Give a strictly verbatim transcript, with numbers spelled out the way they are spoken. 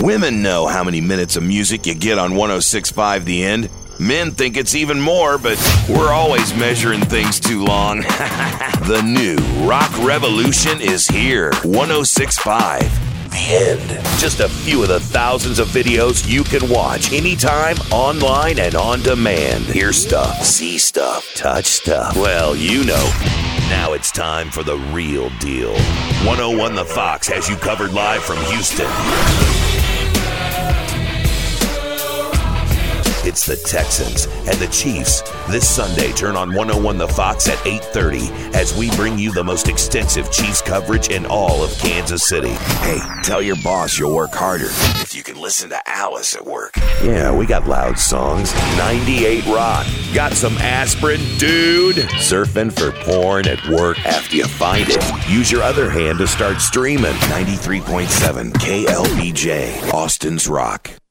Women know how many minutes of music you get on one oh six point five The End. Men think it's even more, but we're always measuring things too long. The new rock revolution is here. one oh six point five The End. Just a few of the thousands of videos you can watch anytime, online, and on demand. Hear stuff, see stuff, touch stuff. Well, you know. Now it's time for the real deal. one oh one The Fox has you covered live from Houston. It's the Texans and the Chiefs. This Sunday, turn on one oh one The Fox at eight thirty as we bring you the most extensive Chiefs coverage in all of Kansas City. Hey, tell your boss you'll work harder if you can listen to Alice at work. Yeah, we got loud songs. ninety-eight Rock. Got some aspirin, dude? Surfing for porn at work after you find it. Use your other hand to start streaming. ninety-three point seven K L B J, Austin's Rock.